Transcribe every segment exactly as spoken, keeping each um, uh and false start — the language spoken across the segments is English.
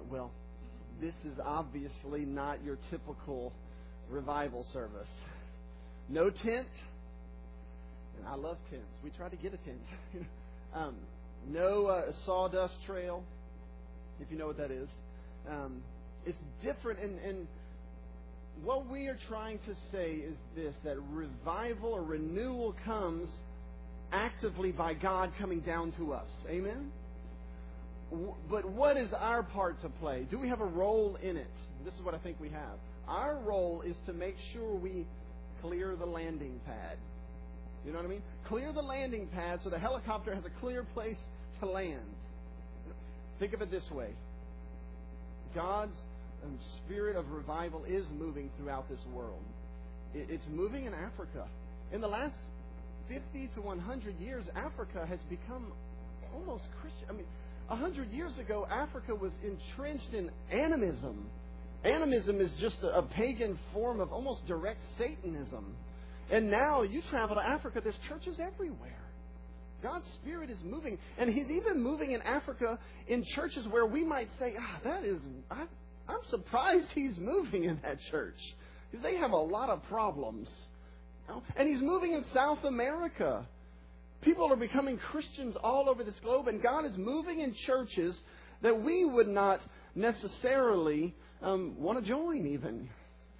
well, this is obviously not your typical revival service. No tent. And I love tents. We try to get a tent. um, no uh, sawdust trail, if you know what that is. Um, it's different. And, and what we are trying to say is this, that revival or renewal comes actively by God coming down to us. Amen? But what is our part to play? Do we have a role in it? This is what I think we have. Our role is to make sure we clear the landing pad. You know what I mean? Clear the landing pad so the helicopter has a clear place to land. Think of it this way. God's spirit of revival is moving throughout this world. It's moving in Africa. In the last fifty to one hundred years, Africa has become almost Christian. I mean, one hundred years ago, Africa was entrenched in animism. Animism is just a, a pagan form of almost direct Satanism. And now you travel to Africa, there's churches everywhere. God's Spirit is moving. And He's even moving in Africa in churches where we might say, ah, that is, I, I'm surprised He's moving in that church. Because they have a lot of problems. And He's moving in South America. People are becoming Christians all over this globe, and God is moving in churches that we would not necessarily um, want to join even.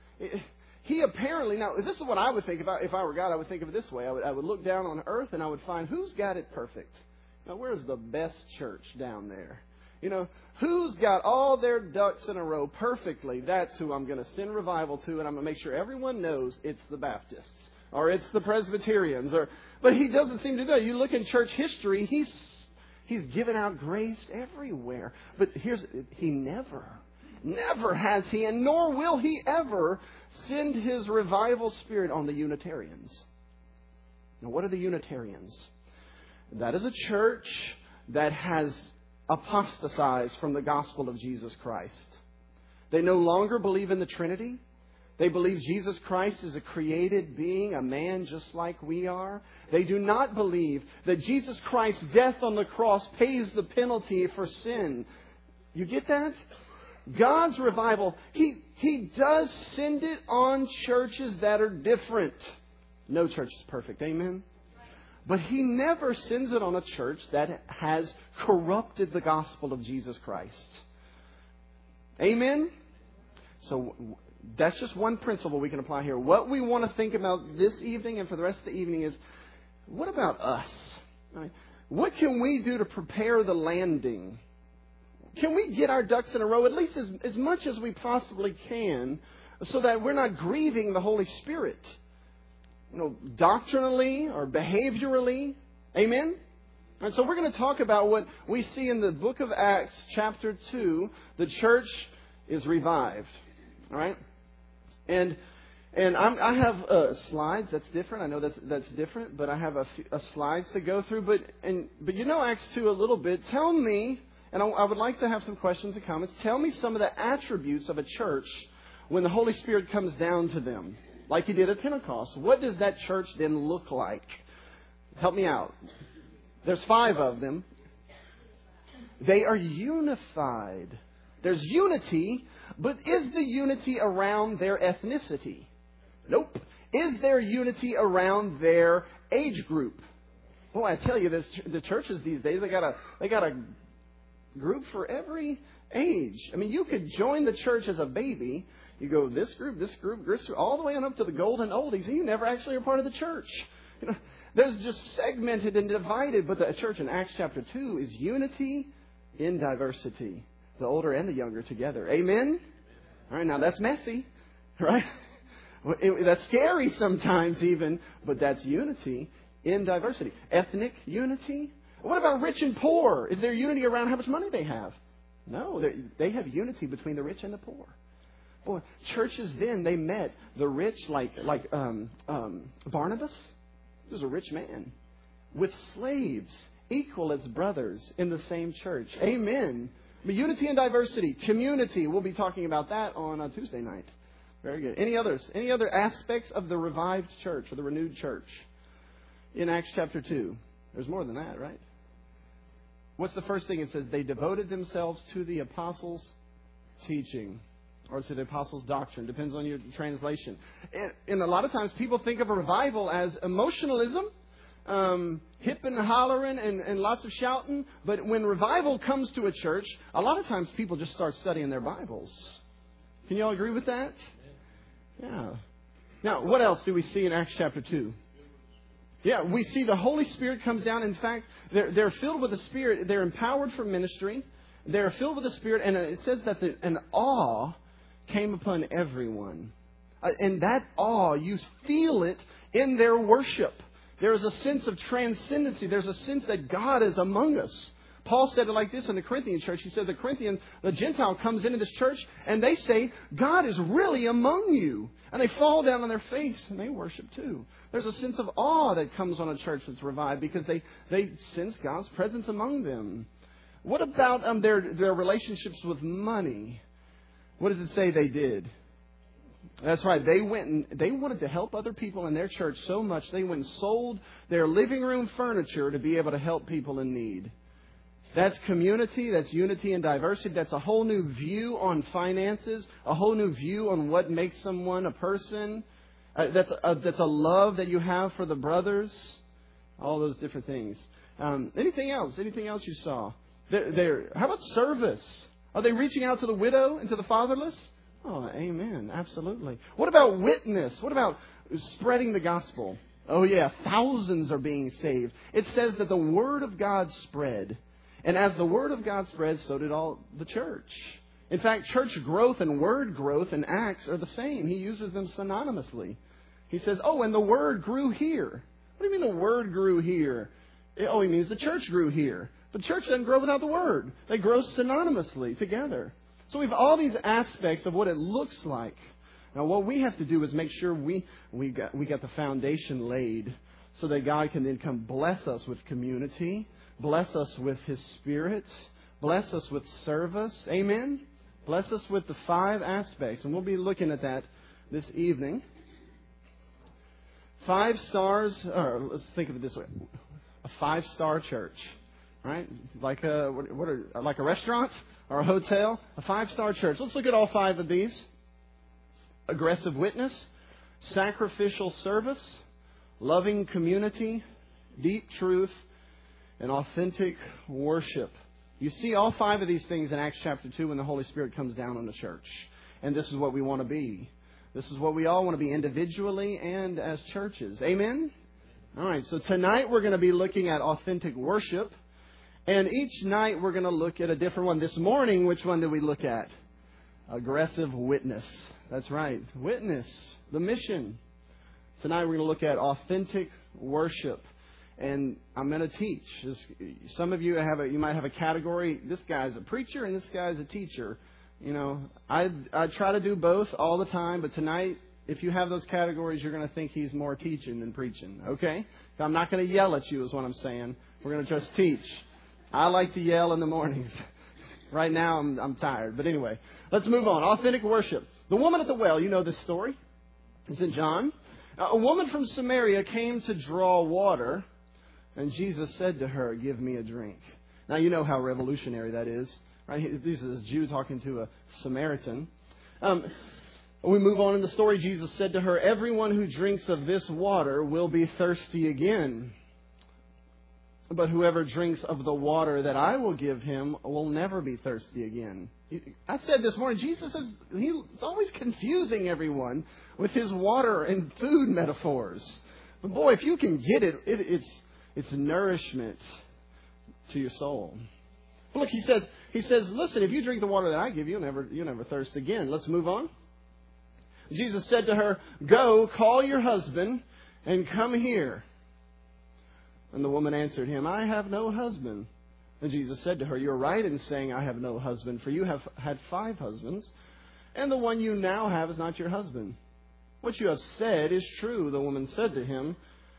He apparently, now this is what I would think if I, if I were God, I would think of it this way. I would, I would look down on earth and I would find who's got it perfect. Now, where's the best church down there? You know, who's got all their ducks in a row perfectly? That's who I'm going to send revival to, and I'm going to make sure everyone knows it's the Baptists. Or it's the Presbyterians, or but He doesn't seem to do that. You look in church history, He's He's given out grace everywhere. But here's He never, never has He, and nor will He ever send His revival spirit on the Unitarians. Now, what are the Unitarians? That is a church that has apostatized from the gospel of Jesus Christ. They no longer believe in the Trinity. They believe Jesus Christ is a created being, a man just like we are. They do not believe that Jesus Christ's death on the cross pays the penalty for sin. You get that? God's revival, He, he does send it on churches that are different. No church is perfect. Amen? But He never sends it on a church that has corrupted the gospel of Jesus Christ. Amen? So that's just one principle we can apply here. What we want to think about this evening and for the rest of the evening is, what about us? I mean, what can we do to prepare the landing? Can we get our ducks in a row, at least as, as much as we possibly can, so that we're not grieving the Holy Spirit? You know, doctrinally or behaviorally. Amen? And so we're going to talk about what we see in the book of Acts, chapter two. The church is revived. All right? And and I'm, I have uh, slides. That's different. I know that's that's different, but I have a, few, a slides to go through. But and but you know Acts two a little bit. Tell me, and I, I would like to have some questions and comments. Tell me some of the attributes of a church when the Holy Spirit comes down to them, like He did at Pentecost. What does that church then look like? Help me out. There's five of them. They are unified. There's unity, but is the unity around their ethnicity? Nope. Is there unity around their age group? Well, I tell you, the churches these days, they got a they got a group for every age. I mean, you could join the church as a baby. You go this group, this group, this group, all the way on up to the golden oldies, and you never actually are part of the church. You know, there's just segmented and divided, but the church in Acts chapter two is unity in diversity. The older and the younger together. Amen? All right, now that's messy, right? It, that's scary sometimes even, but that's unity in diversity. Ethnic unity. What about rich and poor? Is there unity around how much money they have? No, they have unity between the rich and the poor. Boy, churches then, they met the rich, like like um, um, Barnabas. He was a rich man. With slaves, equal as brothers in the same church. Amen. But unity and diversity, community. We'll be talking about that on uh, Tuesday night. Very good. Any others? Any other aspects of the revived church or the renewed church in Acts chapter two? There's more than that, right? What's the first thing it says? They devoted themselves to the apostles' teaching. Or to the apostles' doctrine. Depends on your translation. And, and a lot of times people think of a revival as emotionalism, um, hip and hollering and, and lots of shouting. But when revival comes to a church, a lot of times people just start studying their Bibles. Can you all agree with that? Yeah. Now, what else do we see in Acts chapter two? Yeah, we see the Holy Spirit comes down. In fact, they're, they're filled with the Spirit. They're empowered for ministry. They're filled with the Spirit. And it says that the, an awe came upon everyone. Uh, and that awe, you feel it in their worship. There is a sense of transcendency. There's a sense that God is among us. Paul said it like this in the Corinthian church. He said the Corinthian, the Gentile comes into this church and they say, God is really among you. And they fall down on their face and they worship too. There's a sense of awe that comes on a church that's revived because they, they sense God's presence among them. What about um, their, their relationships with money? What does it say they did? That's right. They went and they wanted to help other people in their church so much they went and sold their living room furniture to be able to help people in need. That's community. That's unity and diversity. That's a whole new view on finances. A whole new view on what makes someone a person. Uh, that's a, that's a love that you have for the brothers. All those different things. Um, anything else? Anything else you saw? They're, they're, how about service? Are they reaching out to the widow and to the fatherless? Oh, amen. Absolutely. What about witness? What about spreading the gospel? Oh, yeah. Thousands are being saved. It says that the word of God spread. And as the word of God spread, so did all the church. In fact, church growth and word growth in Acts are the same. He uses them synonymously. He says, oh, and the word grew here. What do you mean the word grew here? Oh, he means the church grew here. The church doesn't grow without the Word. They grow synonymously together. So we have all these aspects of what it looks like. Now, what we have to do is make sure we we got we got the foundation laid so that God can then come bless us with community, bless us with His Spirit, bless us with service. Amen? Bless us with the five aspects. And we'll be looking at that this evening. Five stars, or let's think of it this way. A five-star church. Right? Like a, what, what are, like a restaurant or a hotel, a five-star church. Let's look at all five of these. Aggressive witness, sacrificial service, loving community, deep truth, and authentic worship. You see all five of these things in Acts chapter two when the Holy Spirit comes down on the church. And this is what we want to be. This is what we all want to be individually and as churches. Amen? All right, so tonight we're going to be looking at authentic worship. And each night we're going to look at a different one. This morning, which one did we look at? Aggressive witness. That's right. Witness. The mission. Tonight we're going to look at authentic worship. And I'm going to teach. Some of you have a, you might have a category. This guy's a preacher and this guy's a teacher. You know, I I try to do both all the time. But tonight, if you have those categories, you're going to think he's more teaching than preaching. Okay? I'm not going to yell at you is what I'm saying. We're going to just teach. I like to yell in the mornings. Right now, I'm I'm tired. But anyway, let's move on. Authentic worship. The woman at the well, you know this story. It's in John. A woman from Samaria came to draw water, and Jesus said to her, "Give me a drink." Now, you know how revolutionary that is. Right? This is a Jew talking to a Samaritan. Um, we move on in the story. Jesus said to her, "Everyone who drinks of this water will be thirsty again. But whoever drinks of the water that I will give him will never be thirsty again." I said this morning, Jesus is he's always confusing everyone with his water and food metaphors. But boy, if you can get it, it it's it's nourishment to your soul. But look, he says, he says, listen, if you drink the water that I give you, you'll never you'll never thirst again. Let's move on. Jesus said to her, "Go, call your husband and come here." And the woman answered him, "I have no husband." And Jesus said to her, "You're right in saying I have no husband, for you have had five husbands, and the one you now have is not your husband. What you have said is true." The woman said to him,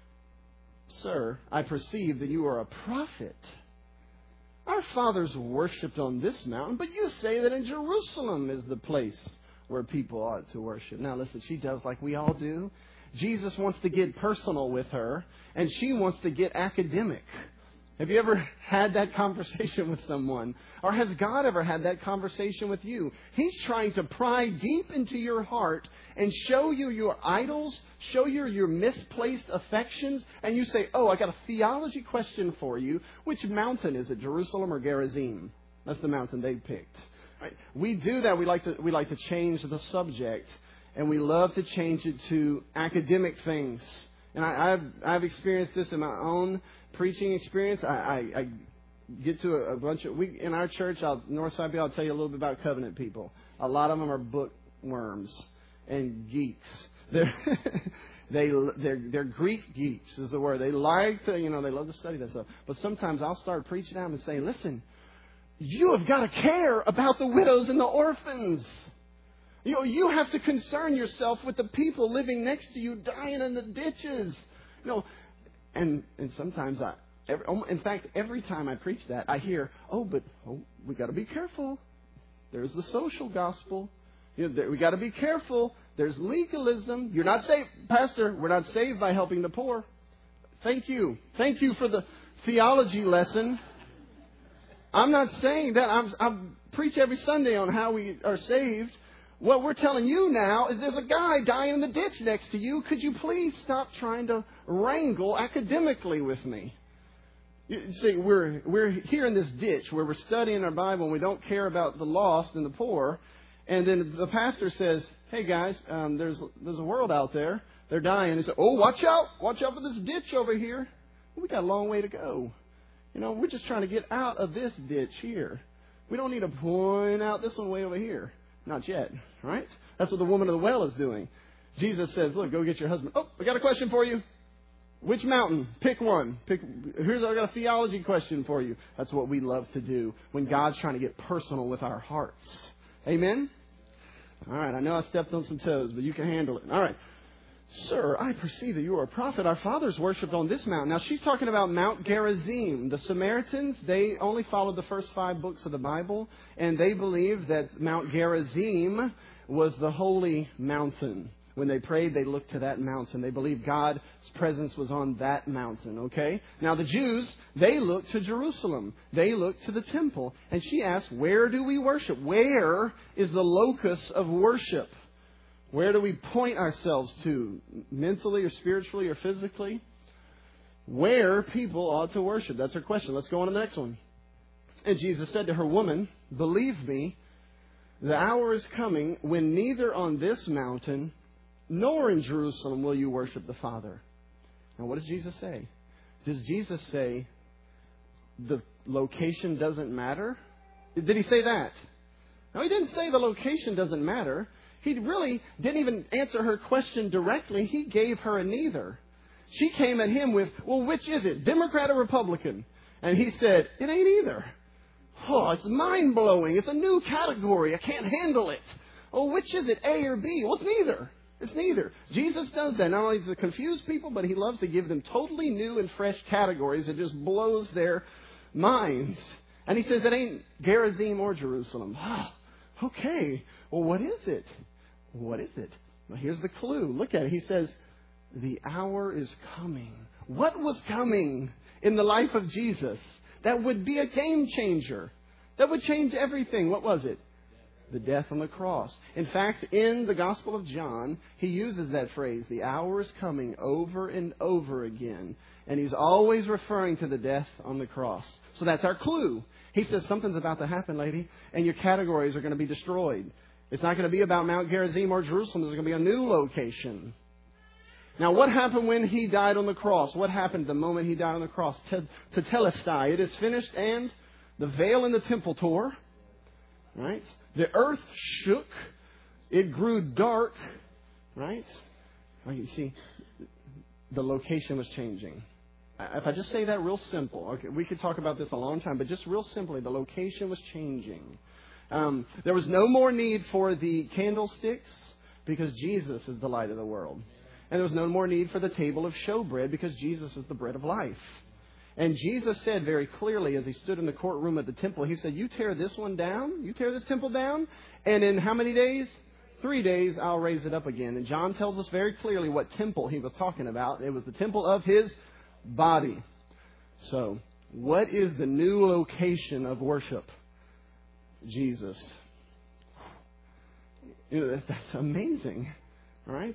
"Sir, I perceive that you are a prophet. Our fathers worshipped on this mountain, but you say that in Jerusalem is the place where people ought to worship." Now listen, she does like we all do. Jesus wants to get personal with her, and she wants to get academic. Have you ever had that conversation with someone? Or has God ever had that conversation with you? He's trying to pry deep into your heart and show you your idols, show you your misplaced affections, and you say, oh, I got a theology question for you. Which mountain is it, Jerusalem or Gerizim? That's the mountain they picked. Right? We do that. We like to we like to change the subject, and we love to change it to academic things. And I, I've I've experienced this in my own preaching experience. I, I, I get to a, a bunch of we in our church. I'll, Northside I'll tell you a little bit about covenant people. A lot of them are bookworms and geeks. They're they they're they're Greek geeks is the word. They like to you know they love to study that stuff. But sometimes I'll start preaching to them and saying, listen, you have got to care about the widows and the orphans. You know, you have to concern yourself with the people living next to you dying in the ditches. You know, and and sometimes I, every, in fact, every time I preach that, I hear, oh, but oh, we got to be careful. There's the social gospel. You know, there, we got to be careful. There's legalism. You're not saved, Pastor. We're not saved by helping the poor. Thank you. Thank you for the theology lesson. I'm not saying that. I'm, I preach every Sunday on how we are saved. What we're telling you now is there's a guy dying in the ditch next to you. Could you please stop trying to wrangle academically with me? You see, we're we're here in this ditch where we're studying our Bible and we don't care about the lost and the poor. And then the pastor says, hey, guys, um, there's there's a world out there. They're dying. He said, oh, watch out. Watch out for this ditch over here. We got a long way to go. You know, we're just trying to get out of this ditch here. We don't need to point out this one way over here. Not yet, right? That's what the woman of the well is doing. Jesus says, look, go get your husband. Oh, I got a question for you. Which mountain? Pick one. Pick. Here's I got a theology question for you. That's what we love to do when God's trying to get personal with our hearts. Amen? All right, I know I stepped on some toes, but you can handle it. All right. Sir, I perceive that you are a prophet. Our fathers worshipped on this mountain. Now, she's talking about Mount Gerizim. The Samaritans, they only followed the first five books of the Bible, and they believed that Mount Gerizim was the holy mountain. When they prayed, they looked to that mountain. They believed God's presence was on that mountain, okay? Now, the Jews, they looked to Jerusalem. They looked to the temple. And she asked, where do we worship? Where is the locus of worship? Where do we point ourselves to, mentally or spiritually or physically? Where people ought to worship. That's her question. Let's go on to the next one. And Jesus said to her, woman, believe me, the hour is coming when neither on this mountain nor in Jerusalem will you worship the Father. Now, what does Jesus say? Does Jesus say the location doesn't matter? Did he say that? No, he didn't say the location doesn't matter. He really didn't even answer her question directly. He gave her a neither. She came at him with, well, which is it, Democrat or Republican? And he said, it ain't either. Oh, it's mind-blowing. It's a new category. I can't handle it. Oh, which is it, A or B? Well, it's neither. It's neither. Jesus does that. Not only to confuse people, but he loves to give them totally new and fresh categories. It just blows their minds. And he says, it ain't Gerizim or Jerusalem. Oh, okay. Well, what is it? What is it? Well, here's the clue. Look at it. He says, the hour is coming. What was coming in the life of Jesus that would be a game changer? That would change everything. What was it? The death on the cross. In fact, in the Gospel of John, he uses that phrase, the hour is coming, over and over again. And he's always referring to the death on the cross. So that's our clue. He says something's about to happen, lady, and your categories are going to be destroyed. It's not going to be about Mount Gerizim or Jerusalem. There's going to be a new location. Now, what happened when he died on the cross? What happened the moment he died on the cross? Tetelestai, it is finished, and the veil in the temple tore. Right? The earth shook. It grew dark. Right? Well, you see, the location was changing. If I just say that real simple, okay, we could talk about this a long time, but just real simply, the location was changing. Um, there was no more need for the candlesticks because Jesus is the light of the world. And there was no more need for the table of showbread because Jesus is the bread of life. And Jesus said very clearly as he stood in the courtroom at the temple, he said, you tear this one down, you tear this temple down, and in how many days? Three days, I'll raise it up again. And John tells us very clearly what temple he was talking about. It was the temple of his body. So What is the new location of worship? Jesus. You know, that's amazing, right?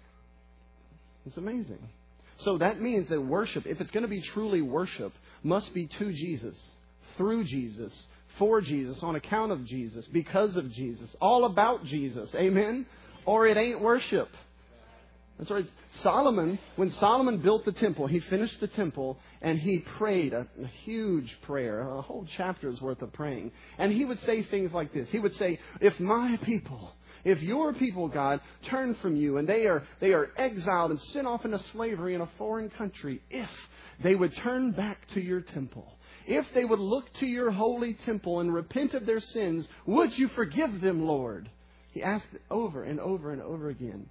It's amazing. So that means that worship, if it's going to be truly worship, must be to Jesus, through Jesus, for Jesus, on account of Jesus, because of Jesus, all about Jesus. Amen? Or it ain't worship. That's right. Solomon, when Solomon built the temple, he finished the temple and he prayed a, a huge prayer, a whole chapter's worth of praying. And he would say things like this. He would say, if my people, if your people, God, turn from you and they are they are exiled and sent off into slavery in a foreign country, if they would turn back to your temple, if they would look to your holy temple and repent of their sins, would you forgive them, Lord? He asked it over and over and over again.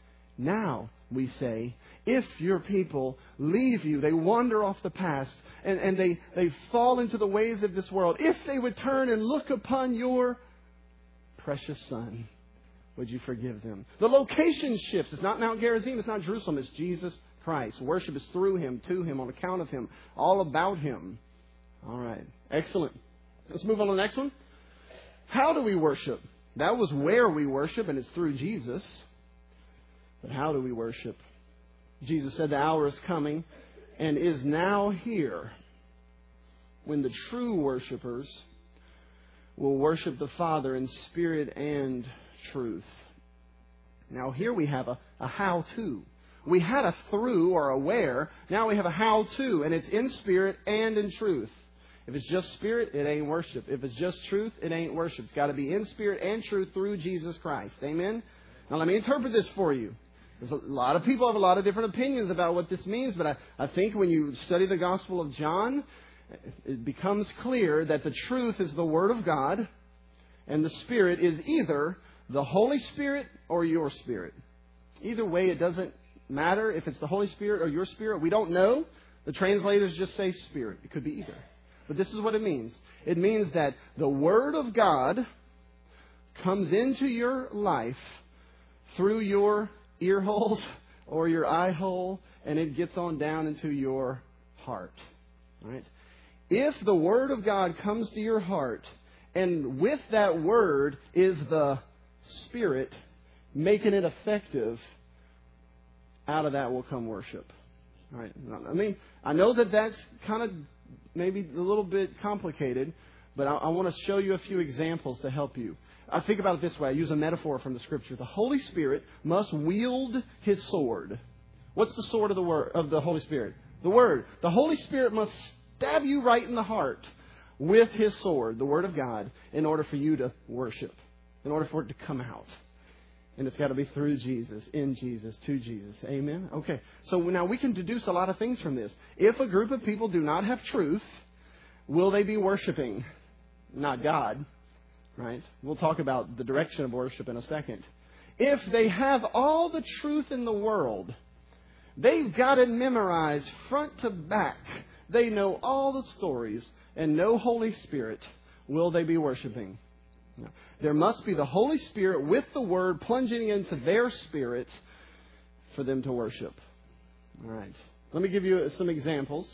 Now, we say, if your people leave you, they wander off the past, and, and they, they fall into the ways of this world, if they would turn and look upon your precious Son, would you forgive them? The location shifts. It's not Mount Gerizim, it's not Jerusalem, it's Jesus Christ. Worship is through Him, to Him, on account of Him, all about Him. All right. Excellent. Let's move on to the next one. How do we worship? That was where we worship, and it's through Jesus. But how do we worship? Jesus said the hour is coming and is now here when the true worshipers will worship the Father in spirit and truth. Now here we have a, a how-to. We had a through or a where. Now we have a how-to, and it's in spirit and in truth. If it's just spirit, it ain't worship. If it's just truth, it ain't worship. It's got to be in spirit and truth through Jesus Christ. Amen? Now let me interpret this for you. There's a lot of people have a lot of different opinions about what this means, but I, I think when you study the Gospel of John, it becomes clear that the truth is the Word of God, and the Spirit is either the Holy Spirit or your spirit. Either way, it doesn't matter if it's the Holy Spirit or your spirit. We don't know. The translators just say Spirit. It could be either. But this is what it means. It means that the Word of God comes into your life through your ear holes or your eye hole, and it gets on down into your heart. Right? If the Word of God comes to your heart, and with that Word is the Spirit making it effective, out of that will come worship. Right? I mean, I know that that's kind of maybe a little bit complicated, but I, I want to show you a few examples to help you. I think about it this way. I use a metaphor from the Scripture. The Holy Spirit must wield His sword. What's the sword of the word of the Holy Spirit? The Word. The Holy Spirit must stab you right in the heart with His sword, the Word of God, in order for you to worship, in order for it to come out. And it's got to be through Jesus, in Jesus, to Jesus. Amen? Okay. So now we can deduce a lot of things from this. If a group of people do not have truth, will they be worshiping? Not God. Right? We'll talk about the direction of worship in a second. If they have all the truth in the world, they've got it memorized front to back. They know all the stories and no Holy Spirit. Will they be worshiping? No. There must be the Holy Spirit with the Word plunging into their spirit for them to worship. All right. Let me give you some examples.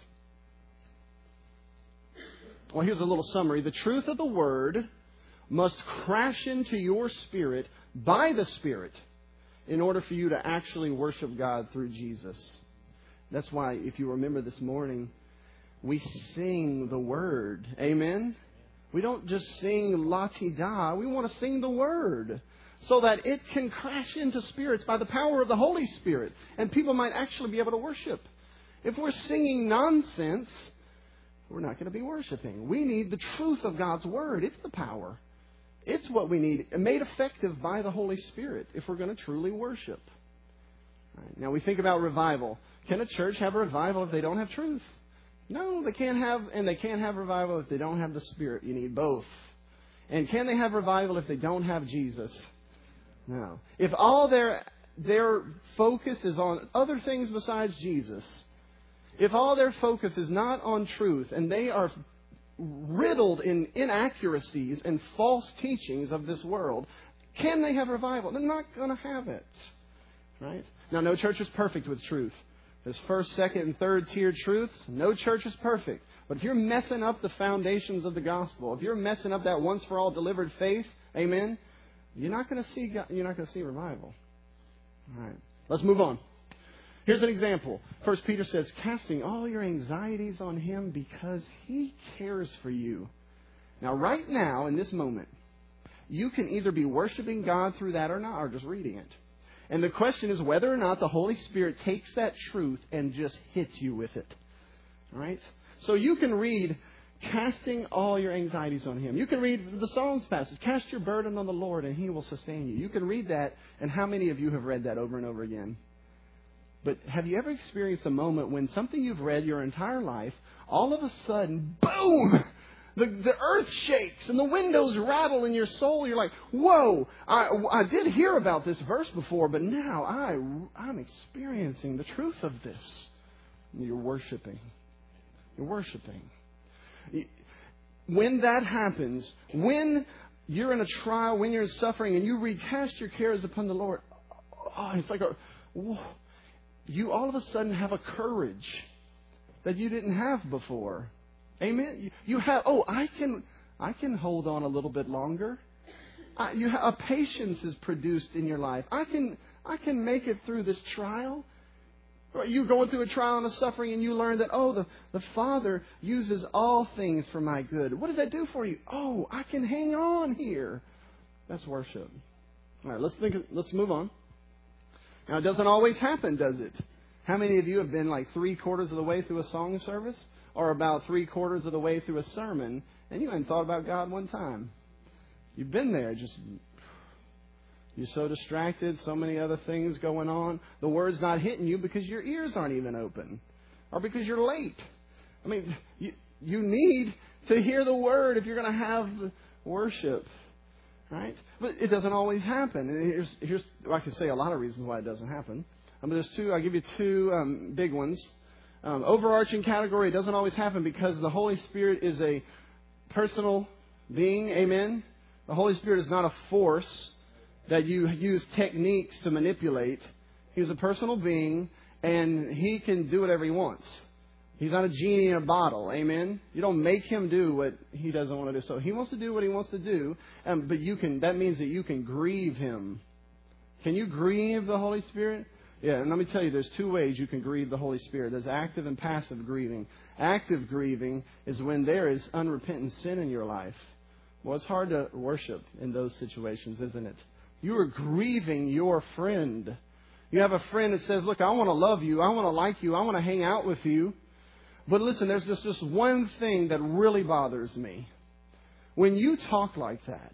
Well, here's a little summary. The truth of the Word must crash into your spirit by the Spirit in order for you to actually worship God through Jesus. That's why, if you remember this morning, we sing the Word. Amen? We don't just sing la-ti-da. We want to sing the Word so that it can crash into spirits by the power of the Holy Spirit, and people might actually be able to worship. If we're singing nonsense, we're not going to be worshiping. We need the truth of God's Word. It's the power. It's what we need, made effective by the Holy Spirit if we're going to truly worship. Right. Now we think about revival. Can a church have a revival if they don't have truth? No, they can't have, and they can't have revival if they don't have the Spirit. You need both. And can they have revival if they don't have Jesus? No. If all their their focus is on other things besides Jesus, if all their focus is not on truth, and they are riddled in inaccuracies and false teachings of this world, can they have revival? They're not going to have it. Right? Now, no church is perfect with truth. There's first, second, and third tier truths. No church is perfect. But if you're messing up the foundations of the gospel, if you're messing up that once for all delivered faith, amen, you're not going to see God, you're not going to see revival. All right. Let's move on. Here's an example. First Peter says, casting all your anxieties on Him because He cares for you. Now, right now, in this moment, you can either be worshiping God through that or not, or just reading it. And the question is whether or not the Holy Spirit takes that truth and just hits you with it. All right? So you can read, casting all your anxieties on Him. You can read the Psalms passage, cast your burden on the Lord and He will sustain you. You can read that, and how many of you have read that over and over again? But have you ever experienced a moment when something you've read your entire life, all of a sudden, boom! The, the earth shakes and the windows rattle in your soul. You're like, whoa, I, I did hear about this verse before, but now I, I'm experiencing the truth of this. And you're worshiping. You're worshiping. When that happens, when you're in a trial, when you're in suffering, and you recast your cares upon the Lord, oh, it's like a, whoa, you all of a sudden have a courage that you didn't have before. Amen. You, you have. Oh, I can. I can hold on a little bit longer. I, you have, a patience is produced in your life. I can. I can make it through this trial. You're going through a trial and a suffering, and you learn that oh, the the Father uses all things for my good. What does that do for you? Oh, I can hang on here. That's worship. All right. Let's think. Let's move on. Now, it doesn't always happen, does it? How many of you have been like three quarters of the way through a song service? Or about three quarters of the way through a sermon, and you hadn't thought about God one time? You've been there, just you're so distracted, so many other things going on. The Word's not hitting you because your ears aren't even open, or because you're late. I mean, you you need to hear the Word if you're going to have worship, right? But it doesn't always happen. And here's here's I can say a lot of reasons why it doesn't happen. Um, there's two. I'll give you two um, big ones. Um, overarching category, it doesn't always happen because the Holy Spirit is a personal being. Amen. The Holy Spirit is not a force that you use techniques to manipulate. He's a personal being, and He can do whatever He wants. He's not a genie in a bottle. Amen. You don't make Him do what He doesn't want to do. So He wants to do what He wants to do, um, but you can. That means that you can grieve Him. Can you grieve the Holy Spirit? Yeah, and let me tell you, there's two ways you can grieve the Holy Spirit. There's active and passive grieving. Active grieving is when there is unrepentant sin in your life. Well, it's hard to worship in those situations, isn't it? You are grieving your friend. You have a friend that says, look, I want to love you. I want to like you. I want to hang out with you. But listen, there's just this one thing that really bothers me. When you talk like that,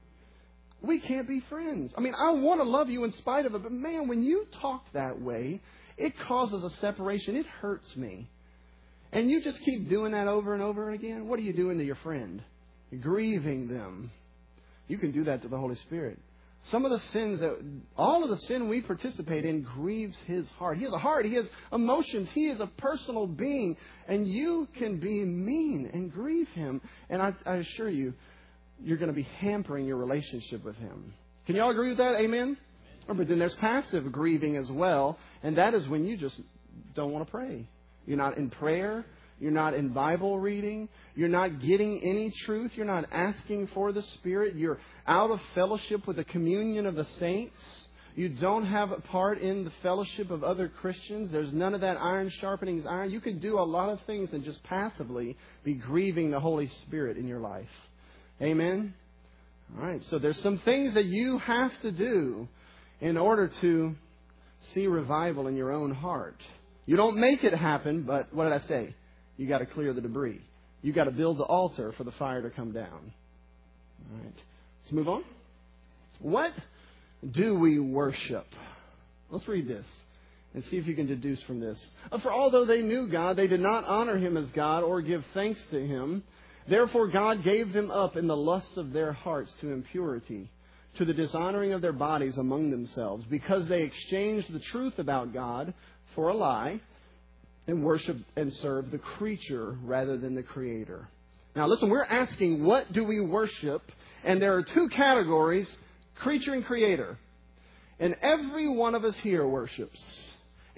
we can't be friends. I mean, I want to love you in spite of it, but man, when you talk that way, it causes a separation. It hurts me. And you just keep doing that over and over again. What are you doing to your friend? You're grieving them. You can do that to the Holy Spirit. Some of the sins that, all of the sin we participate in grieves His heart. He has a heart. He has emotions. He is a personal being. And you can be mean and grieve Him. And I, I assure you, you're going to be hampering your relationship with Him. Can you all agree with that? Amen? Oh, but then there's passive grieving as well. And that is when you just don't want to pray. You're not in prayer. You're not in Bible reading. You're not getting any truth. You're not asking for the Spirit. You're out of fellowship with the communion of the saints. You don't have a part in the fellowship of other Christians. There's none of that iron sharpening iron. You can do a lot of things and just passively be grieving the Holy Spirit in your life. Amen? All right, so there's some things that you have to do in order to see revival in your own heart. You don't make it happen, but what did I say? You got to clear the debris. You got to build the altar for the fire to come down. All right, let's move on. What do we worship? Let's read this and see if you can deduce from this. For although they knew God, they did not honor Him as God or give thanks to Him. Therefore, God gave them up in the lusts of their hearts to impurity, to the dishonoring of their bodies among themselves, because they exchanged the truth about God for a lie and worshiped and served the creature rather than the Creator. Now, listen, we're asking, what do we worship? And there are two categories, creature and Creator. And every one of us here worships.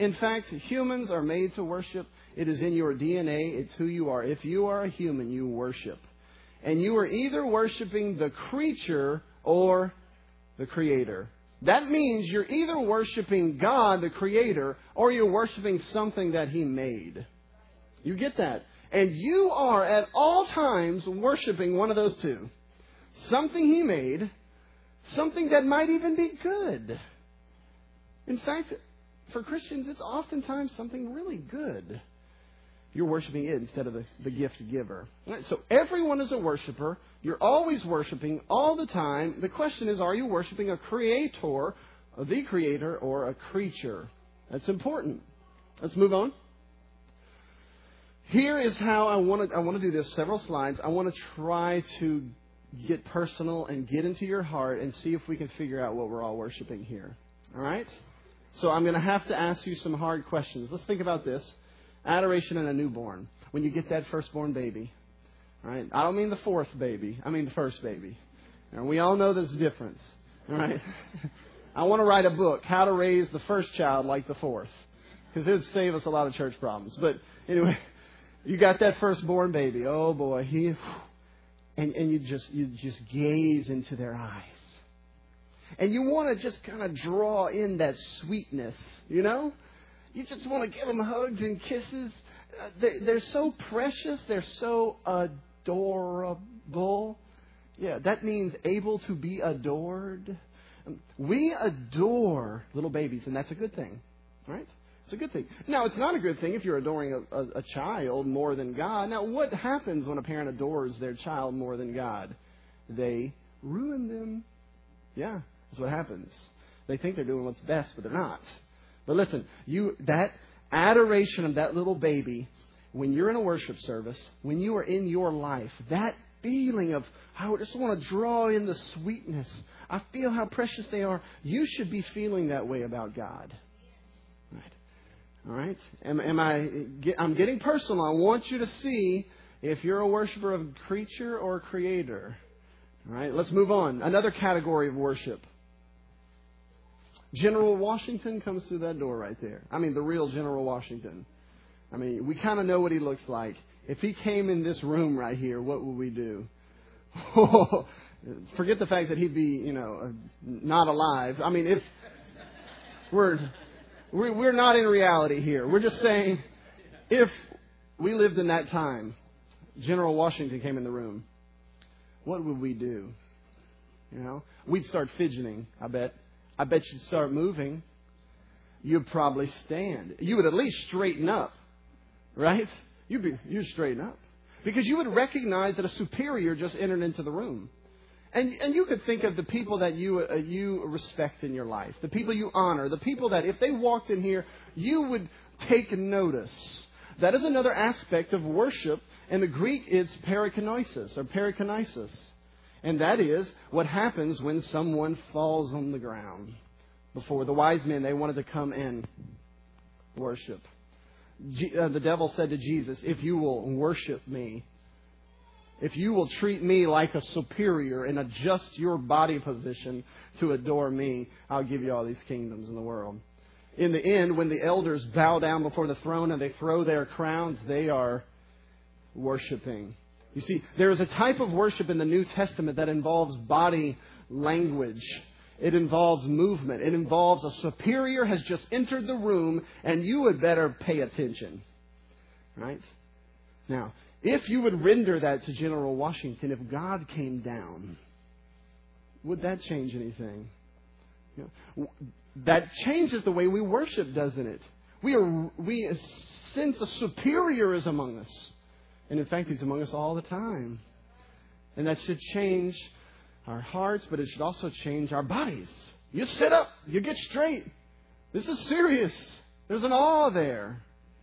In fact, humans are made to worship. It is in your D N A. It's who you are. If you are a human, you worship. And you are either worshiping the creature or the Creator. That means you're either worshiping God, the Creator, or you're worshiping something that He made. You get that? And you are at all times worshiping one of those two. Something He made, something that might even be good. In fact, for Christians, it's oftentimes something really good. You're worshiping it instead of the, the gift giver. Right? So everyone is a worshiper. You're always worshiping all the time. The question is, are you worshiping a creator, the creator, or a creature? That's important. Let's move on. Here is how I want to I want to do this, several slides. I want to try to get personal and get into your heart and see if we can figure out what we're all worshiping here. All right? So I'm going to have to ask you some hard questions. Let's think about this. Adoration in a newborn. When you get that firstborn baby. All right? I don't mean the fourth baby. I mean the first baby. And we all know there's a difference. All right? I want to write a book, How to Raise the First Child Like the Fourth. Because it would save us a lot of church problems. But anyway, you got that firstborn baby. Oh boy, he and and you just you just gaze into their eyes. And you want to just kind of draw in that sweetness, you know? You just want to give them hugs and kisses. Uh, they, they're so precious. They're so adorable. Yeah, that means able to be adored. We adore little babies, and that's a good thing, right? It's a good thing. Now, it's not a good thing if you're adoring a, a, a child more than God. Now, what happens when a parent adores their child more than God? They ruin them. Yeah, that's what happens. They think they're doing what's best, but they're not. But listen, you that adoration of that little baby, when you're in a worship service, when you are in your life, that feeling of, I just want to draw in the sweetness. I feel how precious they are. You should be feeling that way about God. Right? All right? Am, am I? I'm getting personal. I want you to see if you're a worshiper of creature or creator. All right? Let's move on. Another category of worship. General Washington comes through that door right there. I mean, the real General Washington. I mean, we kind of know what he looks like. If he came in this room right here, what would we do? Forget the fact that he'd be, you know, not alive. I mean, if we're we're not in reality here. We're just saying, if we lived in that time, General Washington came in the room, what would we do? You know, we'd start fidgeting, I bet. I bet you'd start moving. You'd probably stand. You would at least straighten up, right? You'd be you'd straighten up because you would recognize that a superior just entered into the room, and and you could think of the people that you uh, you respect in your life, the people you honor, the people that if they walked in here, you would take notice. That is another aspect of worship. In the Greek, it's perikonosis or perikinesis. And that is what happens when someone falls on the ground. Before the wise men, they wanted to come and worship. G- uh, the devil said to Jesus, if you will worship me, if you will treat me like a superior and adjust your body position to adore me, I'll give you all these kingdoms in the world. In the end, when the elders bow down before the throne and they throw their crowns, they are worshiping. You see, there is a type of worship in the New Testament that involves body language. It involves movement. It involves a superior has just entered the room and you had better pay attention. Right? Now, if you would render that to General Washington, if God came down, would that change anything? You know, that changes the way we worship, doesn't it? We are we sense a superior is among us. And in fact, He's among us all the time. And that should change our hearts, but it should also change our bodies. You sit up. You get straight. This is serious. There's an awe there.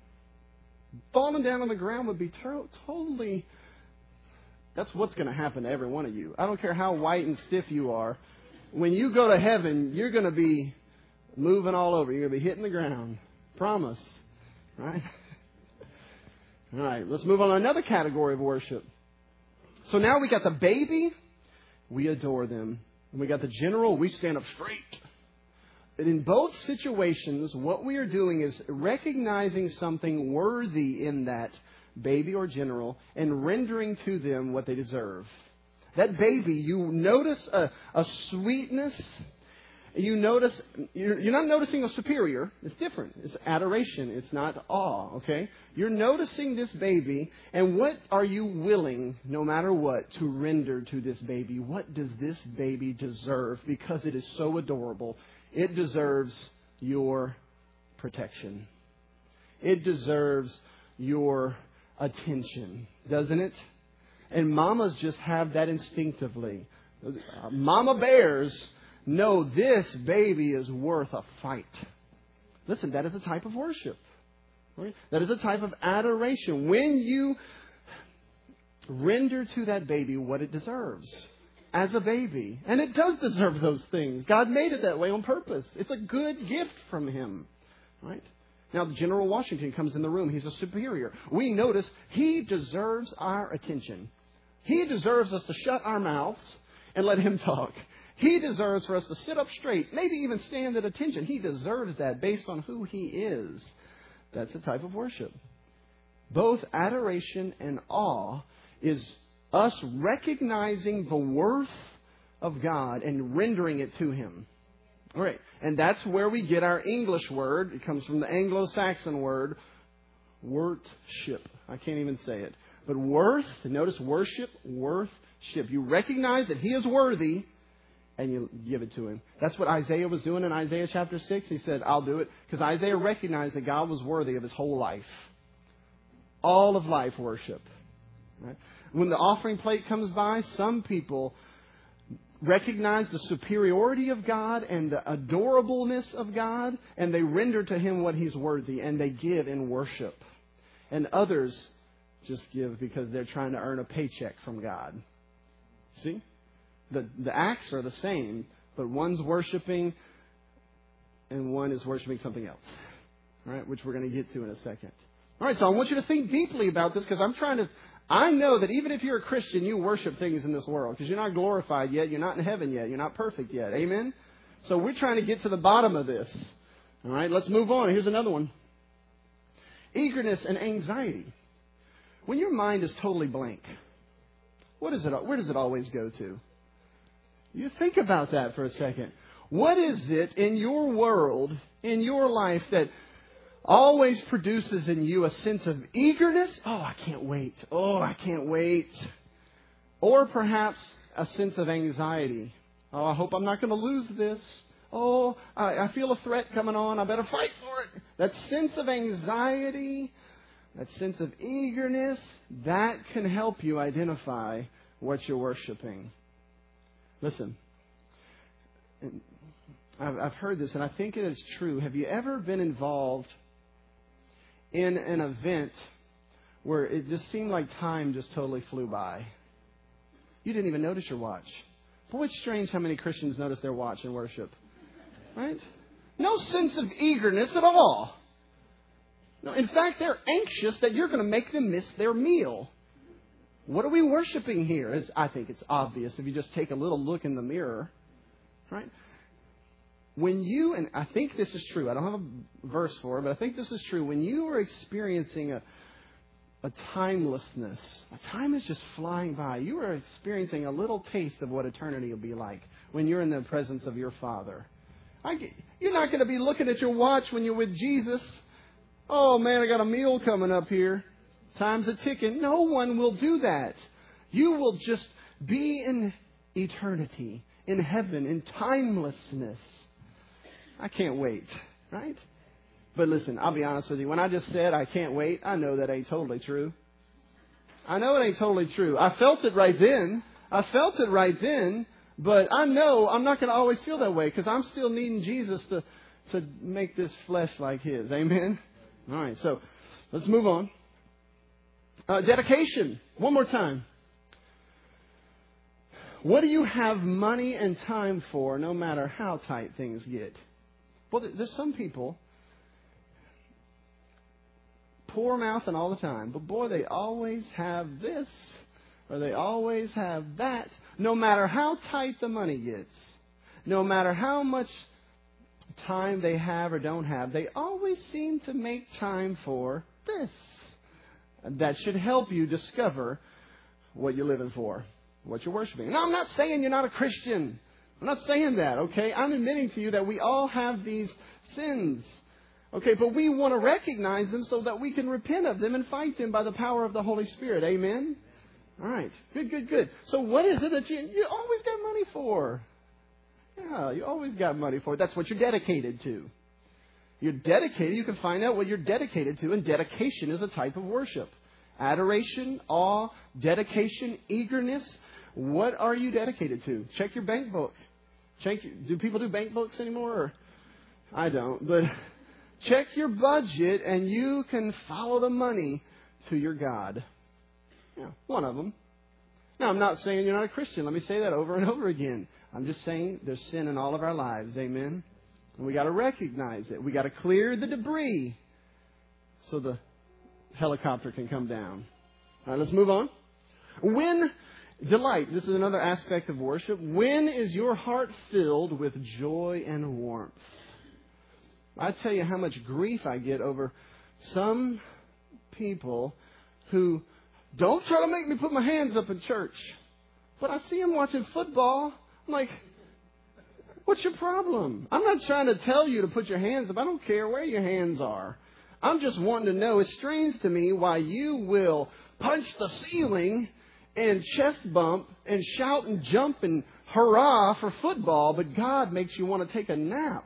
Falling down on the ground would be to- totally... That's what's going to happen to every one of you. I don't care how white and stiff you are. When you go to heaven, you're going to be moving all over. You're going to be hitting the ground. Promise. Right? All right, let's move on to another category of worship. So now we got the baby, we adore them. And we got the general, we stand up straight. in both situations, what we are doing is recognizing something worthy in that baby or general and rendering to them what they deserve. That baby, you notice a, a sweetness. You notice, you're, you're not noticing a superior. It's different. It's adoration. It's not awe, okay? You're noticing this baby, and what are you willing, no matter what, to render to this baby? What does this baby deserve? Because it is so adorable. It deserves your protection. It deserves your attention, doesn't it? And mamas just have that instinctively. Mama bears know this baby is worth a fight. Listen, that is a type of worship. Right? That is a type of adoration. When you render to that baby what it deserves as a baby. And it does deserve those things. God made it that way on purpose. It's a good gift from Him. Right? Now, General Washington comes in the room. He's a superior. We notice he deserves our attention. He deserves us to shut our mouths and let Him talk. He deserves for us to sit up straight, maybe even stand at attention. He deserves that based on who He is. That's a type of worship. Both adoration and awe is us recognizing the worth of God and rendering it to Him. All right. And that's where we get our English word. It comes from the Anglo-Saxon word, worship. I can't even say it. But worth, notice worship, worthship. You recognize that He is worthy, and you give it to Him. That's what Isaiah was doing in Isaiah chapter six. He said, I'll do it. Because Isaiah recognized that God was worthy of his whole life. All of life worship. Right? When the offering plate comes by, some people recognize the superiority of God and the adorableness of God, and they render to Him what He's worthy, and they give in worship. And others just give because they're trying to earn a paycheck from God. See? The, the acts are the same, but one's worshiping and one is worshiping something else. All right, which we're going to get to in a second. All right, so I want you to think deeply about this because I'm trying to... I know that even if you're a Christian, you worship things in this world because you're not glorified yet. You're not in heaven yet. You're not perfect yet. Amen? So we're trying to get to the bottom of this. All right, let's move on. Here's another one. Eagerness and anxiety. When your mind is totally blank, what is it? Where does it always go to? You think about that for a second. What is it in your world, in your life, that always produces in you a sense of eagerness? Oh, I can't wait. Oh, I can't wait. Or perhaps a sense of anxiety. Oh, I hope I'm not going to lose this. Oh, I, I feel a threat coming on. I better fight for it. That sense of anxiety, that sense of eagerness, that can help you identify what you're worshiping. Listen, I've, I've heard this, and I think it is true. Have you ever been involved in an event where it just seemed like time just totally flew by? You didn't even notice your watch. Boy, it's strange how many Christians notice their watch in worship. Right? No sense of eagerness at all. No, in fact, they're anxious that you're going to make them miss their meal. What are we worshiping here? It's, I think it's obvious if you just take a little look in the mirror. Right? When you, and I think this is true, I don't have a verse for it, but I think this is true. When you are experiencing a, a timelessness, a time is just flying by. You are experiencing a little taste of what eternity will be like when you're in the presence of your Father. I, you're not going to be looking at your watch when you're with Jesus. Oh, man, I got a meal coming up here. Time's a ticking. No one will do that. You will just be in eternity, in heaven, in timelessness. I can't wait, right? But listen, I'll be honest with you. When I just said I can't wait, I know that ain't totally true. I know it ain't totally true. I felt it right then. I felt it right then. But I know I'm not going to always feel that way because I'm still needing Jesus to, to make this flesh like His. Amen? All right, so let's move on. Uh, dedication. One more time. What do you have money and time for no matter how tight things get? Well, there's some people poor mouthing all the time, but boy, they always have this or they always have that, no matter how tight the money gets, no matter how much time they have or don't have, they always seem to make time for this. That should help you discover what you're living for, what you're worshiping. Now, I'm not saying you're not a Christian. I'm not saying that, okay? I'm admitting to you that we all have these sins, okay? But we want to recognize them so that we can repent of them and fight them by the power of the Holy Spirit. Amen? All right. Good, good, good. So what is it that you, you always got money for? Yeah, you always got money for it. That's what you're dedicated to. You're dedicated. You can find out what you're dedicated to, and dedication is a type of worship. Adoration, awe, dedication, eagerness. What are you dedicated to? Check your bank book. Check. Do people do bank books anymore? Or? I don't. But check your budget, and you can follow the money to your God. Yeah, one of them. Now, I'm not saying you're not a Christian. Let me say that over and over again. I'm just saying there's sin in all of our lives. Amen. And we got to recognize it. We got to clear the debris so the helicopter can come down. All right, let's move on. When delight, this is another aspect of worship. When is your heart filled with joy and warmth? I tell you how much grief I get over some people who don't try to make me put my hands up in church. But I see them watching football. I'm like, what's your problem? I'm not trying to tell you to put your hands up. I don't care where your hands are. I'm just wanting to know. It's strange to me why you will punch the ceiling and chest bump and shout and jump and hurrah for football, but God makes you want to take a nap.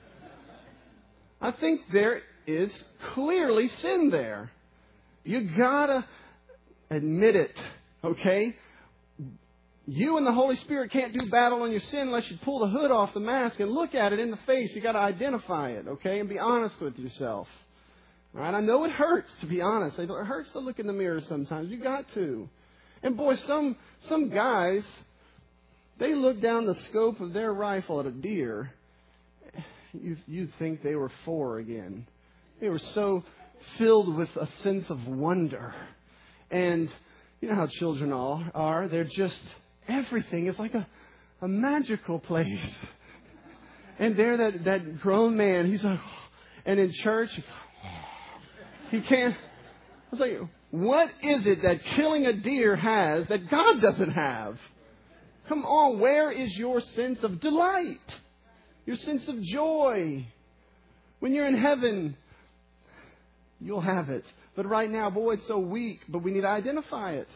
I think there is clearly sin there. You gotta admit it, okay? You and the Holy Spirit can't do battle on your sin unless you pull the hood off the mask and look at it in the face. You got to identify it, okay, and be honest with yourself. All right, I know it hurts to be honest. It hurts to look in the mirror sometimes. You got to. And boy, some some guys, they look down the scope of their rifle at a deer. You you'd think they were four again. They were so filled with a sense of wonder. And you know how children all are. They're just, everything is like a, a magical place. And there that, that grown man, he's like, and in church, he can't. I was like, what is it that killing a deer has that God doesn't have? Come on, where is your sense of delight? Your sense of joy? When you're in heaven, you'll have it. But right now, boy, it's so weak. But we need to identify it.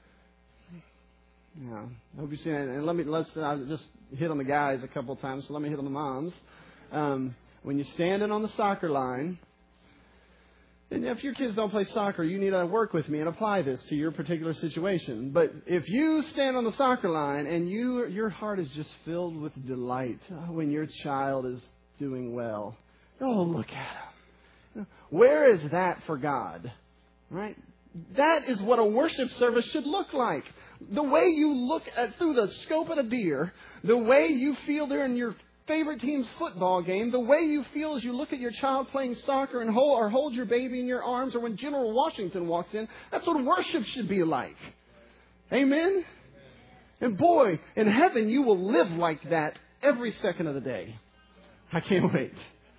Yeah, I hope you see it. And let me let's uh, just hit on the guys a couple of times. So let me hit on the moms. Um, when you're standing on the soccer line, and if your kids don't play soccer, you need to work with me and apply this to your particular situation. But if you stand on the soccer line and you your heart is just filled with delight when your child is doing well, oh, look at him. Where is that for God? Right? That is what a worship service should look like. The way you look at through the scope of a deer, the way you feel during your favorite team's football game, the way you feel as you look at your child playing soccer and hold, or hold your baby in your arms, or when General Washington walks in, that's what worship should be like. Amen? And boy, in heaven you will live like that every second of the day. I can't wait.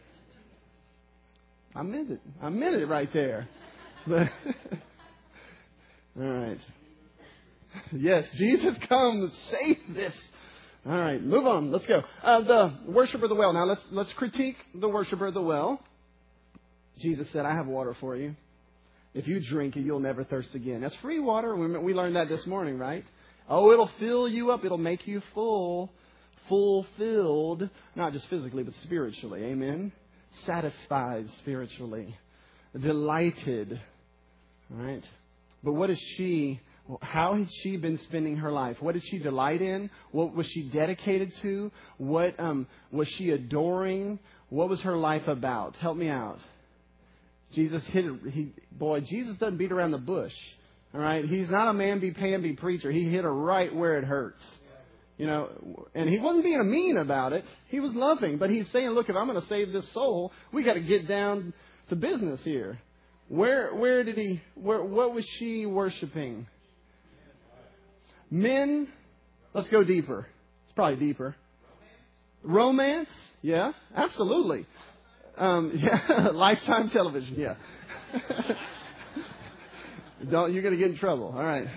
I meant it. I meant it right there. But all right. Yes, Jesus comes. Save this. All right, move on. Let's go. Uh, the worshiper of the well. Now let's let's critique the worshiper of the well. Jesus said, "I have water for you. If you drink it, you'll never thirst again." That's free water. We, we learned that this morning, right? Oh, it'll fill you up. It'll make you full, fulfilled, not just physically but spiritually. Amen. Satisfied spiritually, delighted, right? But what is she, how has she been spending her life? What did she delight in? What was she dedicated to? What um, was she adoring? What was her life about? Help me out. Jesus hit it. He, boy, Jesus doesn't beat around the bush. All right. He's not a mamby-pamby preacher. He hit her right where it hurts. You know, and he wasn't being mean about it. He was loving. But he's saying, look, if I'm going to save this soul, we got to get down to business here. Where where did he, where, what was she worshiping? Men, let's go deeper. It's probably deeper. Romance? Yeah, absolutely. Um, yeah, Lifetime television. Yeah. Don't, you're going to get in trouble. All right.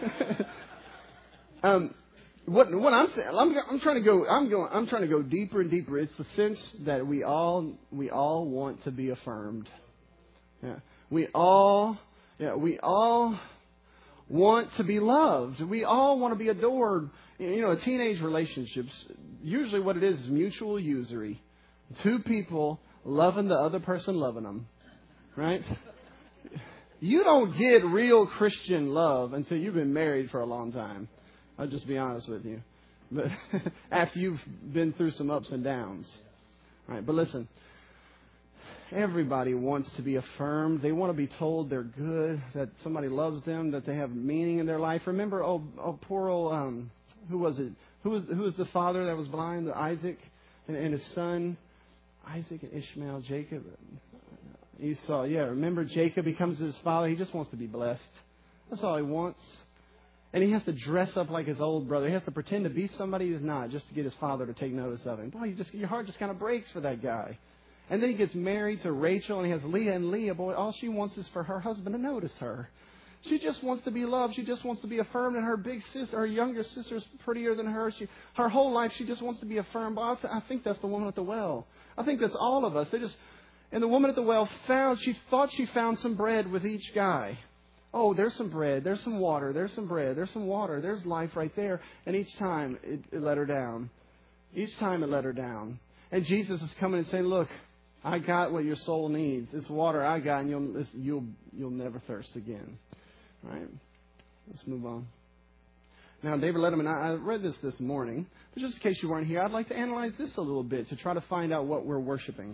um, what what I'm saying, I'm, I'm trying to go. I'm going. I'm trying to go deeper and deeper. It's the sense that we all we all want to be affirmed. Yeah. We all yeah we all want to be loved. We all want to be adored. You know, teenage relationships. Usually, what it is is mutual usury. Two people loving the other person loving them. Right? You don't get real Christian love until you've been married for a long time. I'll just be honest with you. But after you've been through some ups and downs. All right, but listen. Everybody wants to be affirmed. They want to be told they're good, that somebody loves them, that they have meaning in their life. Remember, oh, oh poor old, um, who was it? Who was, who was the father that was blind? Isaac and, and his son. Isaac and Ishmael, Jacob. Esau, yeah. Remember, Jacob becomes his father. He just wants to be blessed. That's all he wants. And he has to dress up like his old brother. He has to pretend to be somebody he's not just to get his father to take notice of him. Boy, you just, your heart just kind of breaks for that guy. And then he gets married to Rachel, and he has Leah. And Leah, boy, all she wants is for her husband to notice her. She just wants to be loved. She just wants to be affirmed. And her big sister, her younger sister's prettier than her. She, her whole life, she just wants to be affirmed. Boy, I, th- I think that's the woman at the well. I think that's all of us. They just... And the woman at the well found, she thought she found some bread with each guy. Oh, there's some bread. There's some water. There's some bread. There's some water. There's life right there. And each time it, it let her down. Each time it let her down. And Jesus is coming and saying, look, I got what your soul needs. It's water I got, and you'll you'll you'll never thirst again. All right? Let's move on. Now, David Letterman, I, I read this this morning. But just in case you weren't here, I'd like to analyze this a little bit to try to find out what we're worshiping.